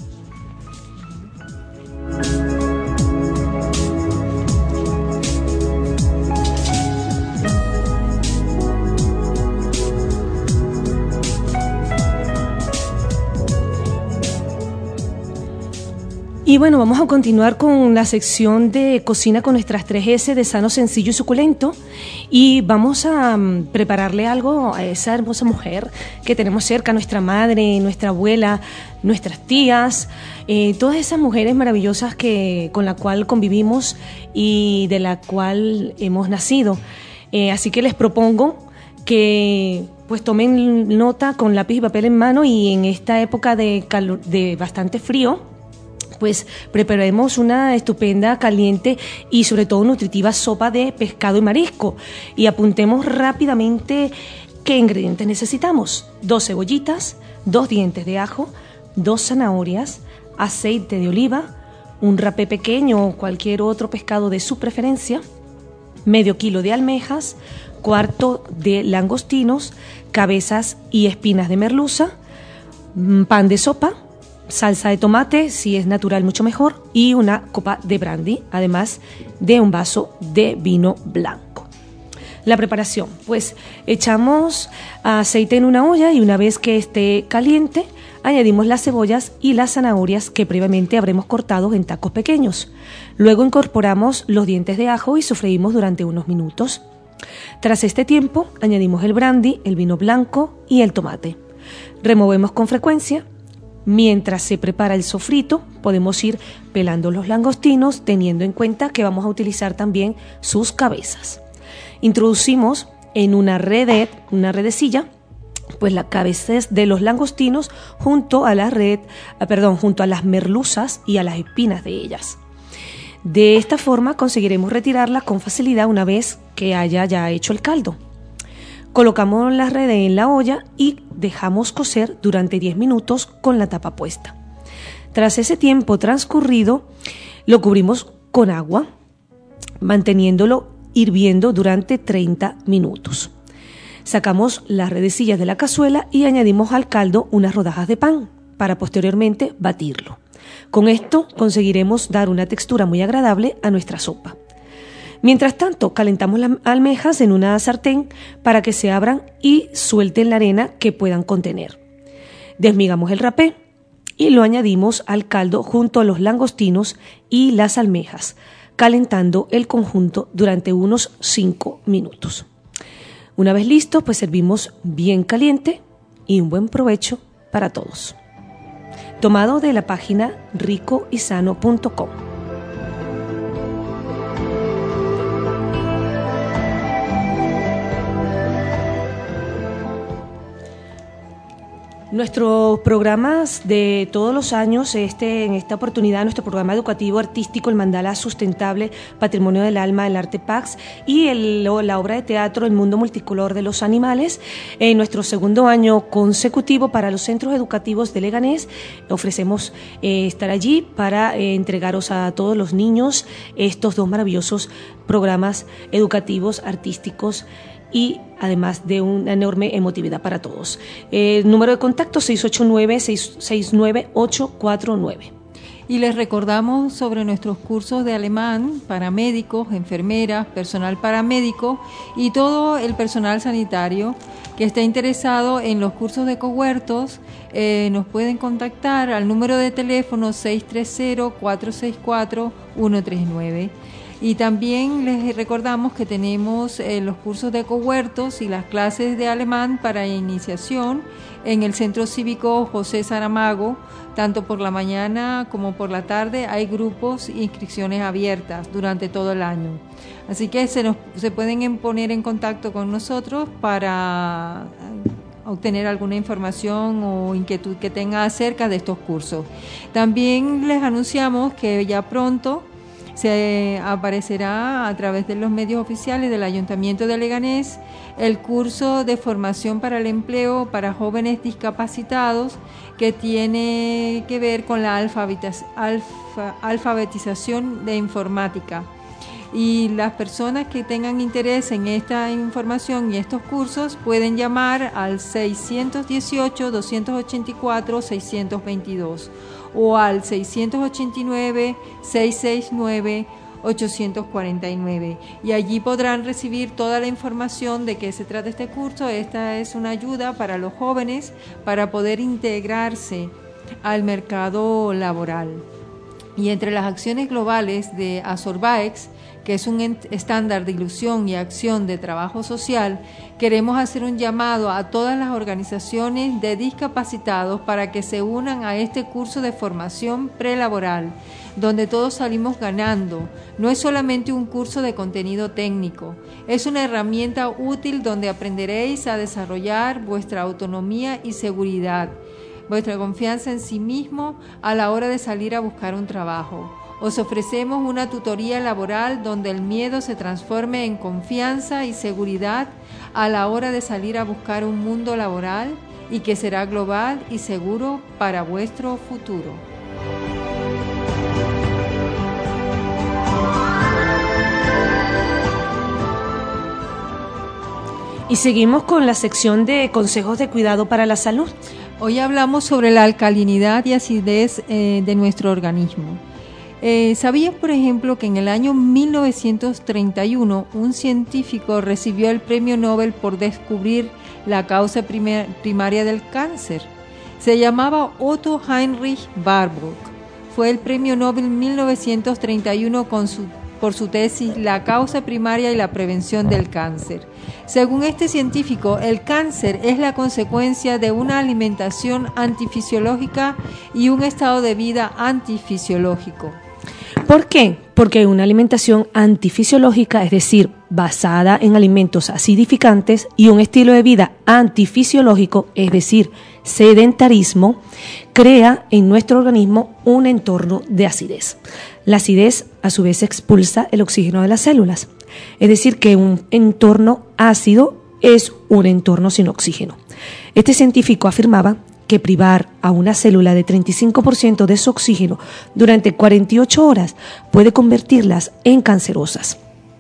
Y bueno, vamos a continuar con la sección de cocina con nuestras 3S de sano, sencillo y suculento. Y vamos a prepararle algo a esa hermosa mujer que tenemos cerca, nuestra madre, nuestra abuela, nuestras tías, todas esas mujeres maravillosas con la cual convivimos y de la cual hemos nacido. Así que les propongo que pues tomen nota con lápiz y papel en mano, y en esta época de bastante frío, pues preparemos una estupenda, caliente y sobre todo nutritiva sopa de pescado y marisco. Y apuntemos rápidamente qué ingredientes necesitamos: 2 cebollitas, 2 dientes de ajo, 2 zanahorias, aceite de oliva, un rapé pequeño o cualquier otro pescado de su preferencia, medio kilo de almejas, cuarto de langostinos, cabezas y espinas de merluza, pan de sopa, salsa de tomate, si es natural mucho mejor, y una copa de brandy, además de un vaso de vino blanco. La preparación: pues echamos aceite en una olla y una vez que esté caliente añadimos las cebollas y las zanahorias que previamente habremos cortado en tacos pequeños. Luego incorporamos los dientes de ajo y sofreímos durante unos minutos. Tras este tiempo añadimos el brandy, el vino blanco y el tomate. Removemos con frecuencia. Mientras se prepara el sofrito, podemos ir pelando los langostinos, teniendo en cuenta que vamos a utilizar también sus cabezas. Introducimos en una redecilla, pues las cabezas de los langostinos junto a las merluzas y a las espinas de ellas. De esta forma conseguiremos retirarlas con facilidad una vez que haya ya hecho el caldo. Colocamos las redes en la olla y dejamos cocer durante 10 minutos con la tapa puesta. Tras ese tiempo transcurrido, lo cubrimos con agua, manteniéndolo hirviendo durante 30 minutos. Sacamos las redecillas de la cazuela y añadimos al caldo unas rodajas de pan para posteriormente batirlo. Con esto conseguiremos dar una textura muy agradable a nuestra sopa. Mientras tanto, calentamos las almejas en una sartén para que se abran y suelten la arena que puedan contener. Desmigamos el rapé y lo añadimos al caldo junto a los langostinos y las almejas, calentando el conjunto durante unos 5 minutos. Una vez listo, pues servimos bien caliente y un buen provecho para todos. Tomado de la página ricoysano.com. Nuestros programas de todos los años, en esta oportunidad, nuestro programa educativo artístico, el Mandala Sustentable, Patrimonio del Alma, el Arte Pax, y la obra de teatro El Mundo Multicolor de los Animales, en nuestro segundo año consecutivo para los centros educativos de Leganés. Ofrecemos estar allí para entregaros a todos los niños estos 2 maravillosos programas educativos, artísticos y además de una enorme emotividad para todos. Número de contacto 689-669-849. Y les recordamos sobre nuestros cursos de alemán para médicos, enfermeras, personal paramédico y todo el personal sanitario que esté interesado en los cursos de Cohuertos. Nos pueden contactar al número de teléfono 630-464-139. Y también les recordamos que tenemos los cursos de Cohuertos y las clases de alemán para iniciación en el Centro Cívico José Saramago, tanto por la mañana como por la tarde. Hay grupos e inscripciones abiertas durante todo el año. Así que se pueden poner en contacto con nosotros para obtener alguna información o inquietud que tenga acerca de estos cursos. También les anunciamos que ya pronto se aparecerá a través de los medios oficiales del Ayuntamiento de Leganés el curso de formación para el empleo para jóvenes discapacitados que tiene que ver con la alfabetización de informática. Y las personas que tengan interés en esta información y estos cursos pueden llamar al 618-284-622 o al 689-669-849 y allí podrán recibir toda la información de qué se trata este curso. Esta es una ayuda para los jóvenes para poder integrarse al mercado laboral. Y entre las acciones globales de Azorbaex, que es un estándar de ilusión y acción de trabajo social, queremos hacer un llamado a todas las organizaciones de discapacitados para que se unan a este curso de formación prelaboral, donde todos salimos ganando. No es solamente un curso de contenido técnico, es una herramienta útil donde aprenderéis a desarrollar vuestra autonomía y seguridad, vuestra confianza en sí mismo a la hora de salir a buscar un trabajo. Os ofrecemos una tutoría laboral donde el miedo se transforme en confianza y seguridad a la hora de salir a buscar un mundo laboral y que será global y seguro para vuestro futuro. Y seguimos con la sección de consejos de cuidado para la salud. Hoy hablamos sobre la alcalinidad y acidez de nuestro organismo. ¿Sabías, por ejemplo, que en el año 1931 un científico recibió el premio Nobel por descubrir la causa primaria del cáncer? Se llamaba Otto Heinrich Warburg. Fue el premio Nobel 1931 por su tesis La causa primaria y la prevención del cáncer. Según este científico, el cáncer es la consecuencia de una alimentación antifisiológica y un estado de vida antifisiológico. ¿Por qué? Porque una alimentación antifisiológica, es decir, basada en alimentos acidificantes, y un estilo de vida antifisiológico, es decir, sedentarismo, crea en nuestro organismo un entorno de acidez. La acidez, a su vez, expulsa el oxígeno de las células. Es decir, que un entorno ácido es un entorno sin oxígeno. Este científico afirmaba que privar a una célula de 35% de su oxígeno durante 48 horas puede convertirlas en cancerosas.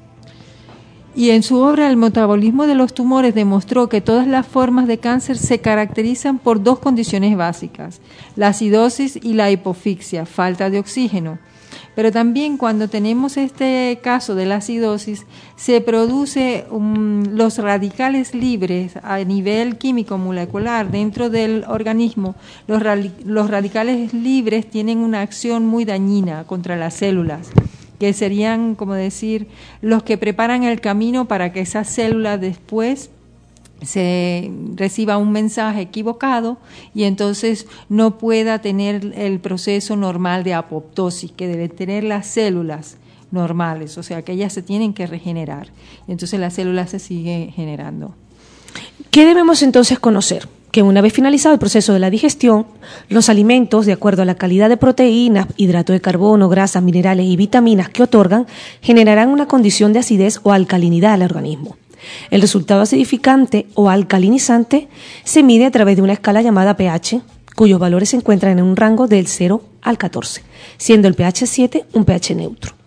Y en su obra El metabolismo de los tumores demostró que todas las formas de cáncer se caracterizan por dos condiciones básicas: la acidosis y la hipofixia, falta de oxígeno. Pero también cuando tenemos este caso de la acidosis, se produce los radicales libres a nivel químico molecular dentro del organismo. Los radicales libres tienen una acción muy dañina contra las células, que serían, como decir, los que preparan el camino para que esas células después se reciba un mensaje equivocado y entonces no pueda tener el proceso normal de apoptosis que deben tener las células normales, o sea que ellas se tienen que regenerar y entonces la célula se sigue generando. ¿Qué debemos entonces conocer? Que una vez finalizado el proceso de la digestión, los alimentos, de acuerdo a la calidad de proteínas, hidrato de carbono, grasas, minerales y vitaminas que otorgan, generarán una condición de acidez o alcalinidad al organismo. El resultado acidificante o alcalinizante se mide a través de una escala llamada pH, cuyos valores se encuentran en un rango del 0 al 14, siendo el pH 7 un pH neutro.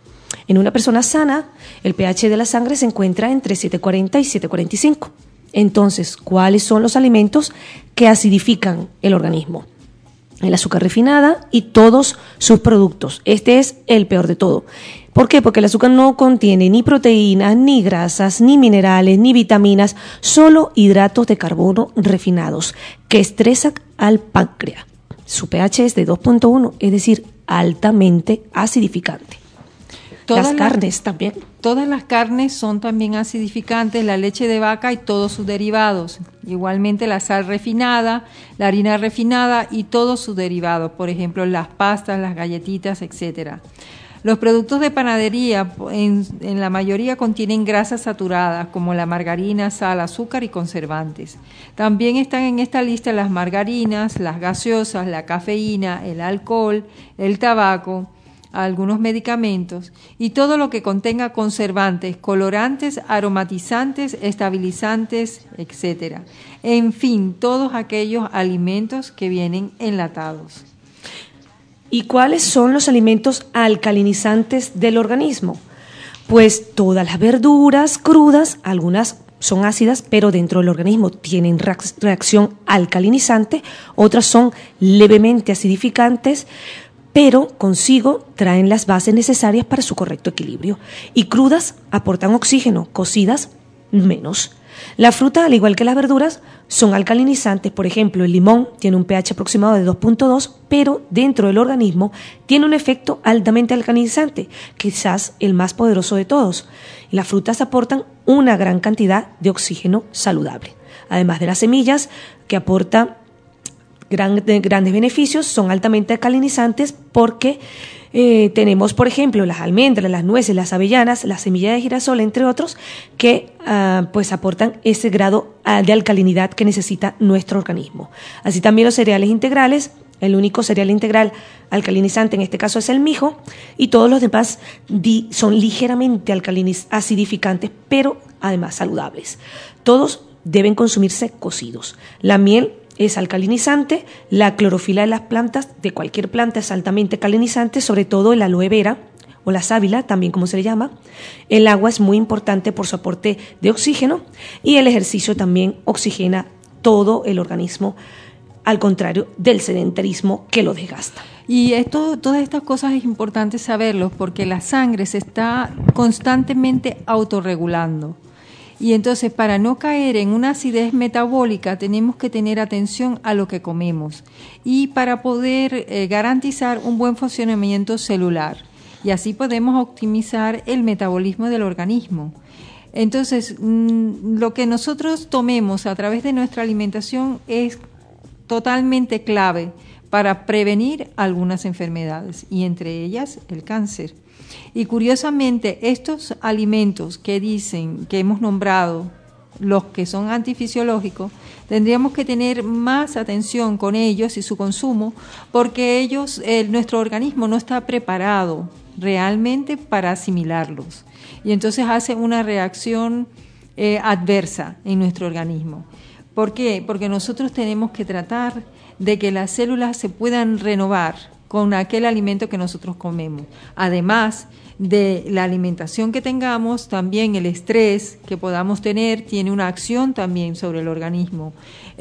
En una persona sana, el pH de la sangre se encuentra entre 740 y 745. Entonces, ¿cuáles son los alimentos que acidifican el organismo? El azúcar refinada y todos sus productos. Este es el peor de todo. ¿Por qué? Porque el azúcar no contiene ni proteínas, ni grasas, ni minerales, ni vitaminas, solo hidratos de carbono refinados que estresan al páncreas. Su pH es de 2.1, es decir, altamente acidificante. Las carnes también. Todas las carnes son también acidificantes, la leche de vaca y todos sus derivados. Igualmente la sal refinada, la harina refinada y todos sus derivados, por ejemplo, las pastas, las galletitas, etcétera. Los productos de panadería en la mayoría contienen grasas saturadas como la margarina, sal, azúcar y conservantes. También están en esta lista las margarinas, las gaseosas, la cafeína, el alcohol, el tabaco, algunos medicamentos y todo lo que contenga conservantes, colorantes, aromatizantes, estabilizantes, etcétera. En fin, todos aquellos alimentos que vienen enlatados. ¿Y cuáles son los alimentos alcalinizantes del organismo? Pues todas las verduras crudas, algunas son ácidas, pero dentro del organismo tienen reacción alcalinizante, otras son levemente acidificantes, pero consigo traen las bases necesarias para su correcto equilibrio. Y crudas aportan oxígeno, cocidas menos. La fruta, al igual que las verduras, son alcalinizantes. Por ejemplo, el limón tiene un pH aproximado de 2.2, pero dentro del organismo tiene un efecto altamente alcalinizante, quizás el más poderoso de todos. Y las frutas aportan una gran cantidad de oxígeno saludable. Además de las semillas, que aportan grandes beneficios, son altamente alcalinizantes porque tenemos, por ejemplo, las almendras, las nueces, las avellanas, la semilla de girasol, entre otros, que pues aportan ese grado de alcalinidad que necesita nuestro organismo. Así también los cereales integrales, el único cereal integral alcalinizante en este caso es el mijo, y todos los demás son ligeramente acidificantes, pero además saludables. Todos deben consumirse cocidos. La miel es alcalinizante, la clorofila de las plantas, de cualquier planta, es altamente alcalinizante, sobre todo el aloe vera o la sábila, también como se le llama. El agua es muy importante por su aporte de oxígeno y el ejercicio también oxigena todo el organismo, al contrario del sedentarismo que lo desgasta. Y todas estas cosas es importante saberlos porque la sangre se está constantemente autorregulando. Y entonces, para no caer en una acidez metabólica, tenemos que tener atención a lo que comemos y para poder garantizar un buen funcionamiento celular. Y así podemos optimizar el metabolismo del organismo. Entonces, lo que nosotros tomemos a través de nuestra alimentación es totalmente clave para prevenir algunas enfermedades, y entre ellas el cáncer. Y curiosamente, estos alimentos que dicen, que hemos nombrado, los que son antifisiológicos, tendríamos que tener más atención con ellos y su consumo, porque nuestro organismo no está preparado realmente para asimilarlos. Y entonces hace una reacción adversa en nuestro organismo. ¿Por qué? Porque nosotros tenemos que tratar de que las células se puedan renovar con aquel alimento que nosotros comemos. Además de la alimentación que tengamos, también el estrés que podamos tener tiene una acción también sobre el organismo.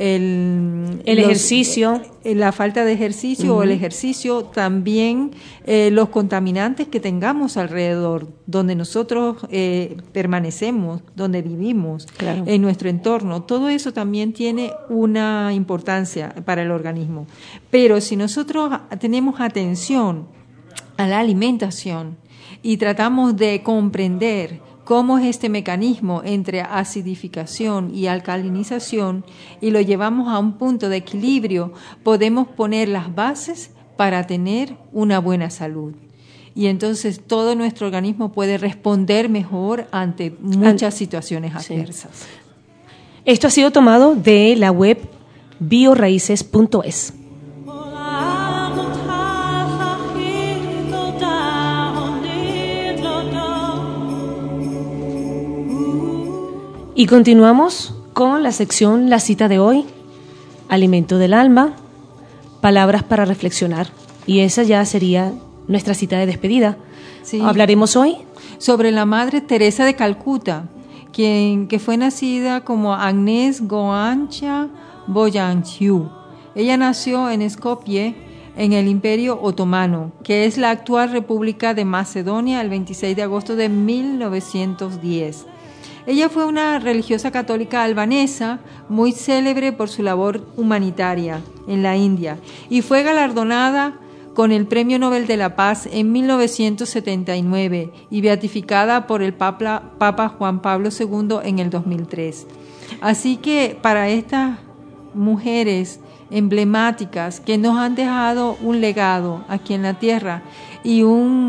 El ejercicio. La falta de ejercicio o el ejercicio, también los contaminantes que tengamos alrededor, donde nosotros permanecemos, donde vivimos, claro, en nuestro entorno. Todo eso también tiene una importancia para el organismo. Pero si nosotros tenemos atención a la alimentación y tratamos de comprender cómo es este mecanismo entre acidificación y alcalinización y lo llevamos a un punto de equilibrio, podemos poner las bases para tener una buena salud. Y entonces todo nuestro organismo puede responder mejor ante muchas situaciones adversas. Sí. Esto ha sido tomado de la web bioraices.es. Y continuamos con la sección La cita de hoy, Alimento del alma, palabras para reflexionar. Y esa ya sería nuestra cita de despedida. Sí. Hablaremos hoy sobre la Madre Teresa de Calcuta, que fue nacida como Agnes Goancha Boyanchiu. Ella nació en Skopje, en el Imperio Otomano, que es la actual República de Macedonia, el 26 de agosto de 1910. Ella fue una religiosa católica albanesa muy célebre por su labor humanitaria en la India y fue galardonada con el Premio Nobel de la Paz en 1979 y beatificada por el Papa Juan Pablo II en el 2003. Así que para estas mujeres emblemáticas que nos han dejado un legado aquí en la tierra y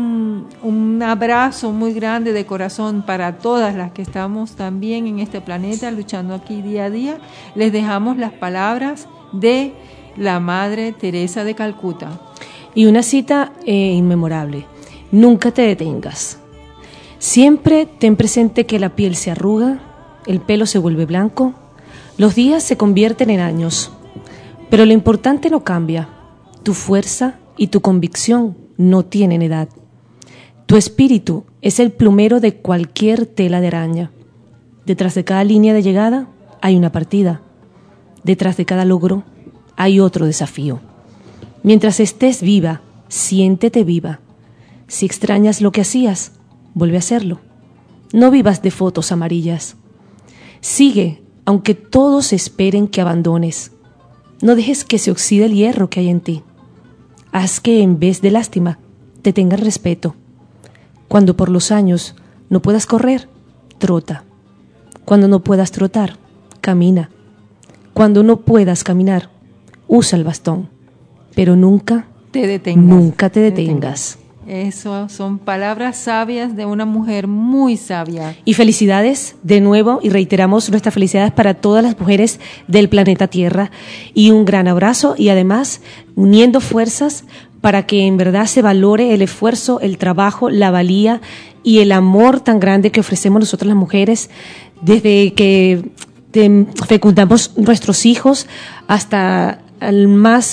un abrazo muy grande de corazón para todas las que estamos también en este planeta luchando aquí día a día, les dejamos las palabras de la Madre Teresa de Calcuta. Y una cita inmemorable: nunca te detengas. Siempre ten presente que la piel se arruga, el pelo se vuelve blanco, los días se convierten en años, pero lo importante no cambia. Tu fuerza y tu convicción no tienen edad. Tu espíritu es el plumero de cualquier tela de araña. Detrás de cada línea de llegada hay una partida. Detrás de cada logro hay otro desafío. Mientras estés viva, siéntete viva. Si extrañas lo que hacías, vuelve a hacerlo. No vivas de fotos amarillas. Sigue, aunque todos esperen que abandones. No dejes que se oxide el hierro que hay en ti. Haz que en vez de lástima, te tengan respeto. Cuando por los años no puedas correr, trota. Cuando no puedas trotar, camina. Cuando no puedas caminar, usa el bastón. Pero nunca te detengas. Eso son palabras sabias de una mujer muy sabia. Y felicidades de nuevo, y reiteramos nuestras felicidades para todas las mujeres del planeta Tierra. Y un gran abrazo, y además uniendo fuerzas para que en verdad se valore el esfuerzo, el trabajo, la valía y el amor tan grande que ofrecemos nosotras las mujeres desde que fecundamos nuestros hijos hasta al más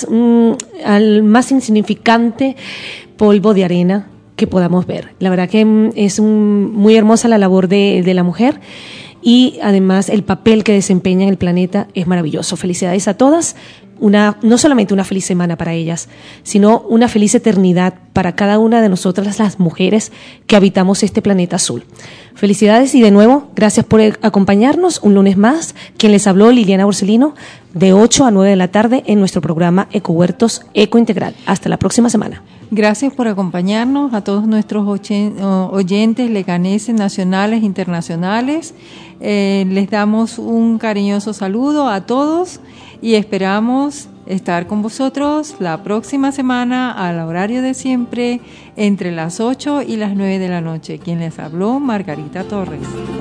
insignificante polvo de arena que podamos ver. La verdad que es muy hermosa la labor de la mujer, y además el papel que desempeña en el planeta es maravilloso. Felicidades a todas. No solamente una feliz semana para ellas, sino una feliz eternidad para cada una de nosotras las mujeres que habitamos este planeta azul. Felicidades, y de nuevo, gracias por acompañarnos un lunes más. Quien les habló, Liliana Borsellino, de 8 a 9 de la tarde en nuestro programa Ecohuertos Eco Integral. Hasta la próxima semana. Gracias por acompañarnos a todos nuestros oyentes leganeses, nacionales, internacionales. Les damos un cariñoso saludo a todos y esperamos estar con vosotros la próxima semana al horario de siempre, entre las 8 y las 9 de la noche. Quien les habló, Margarita Torres.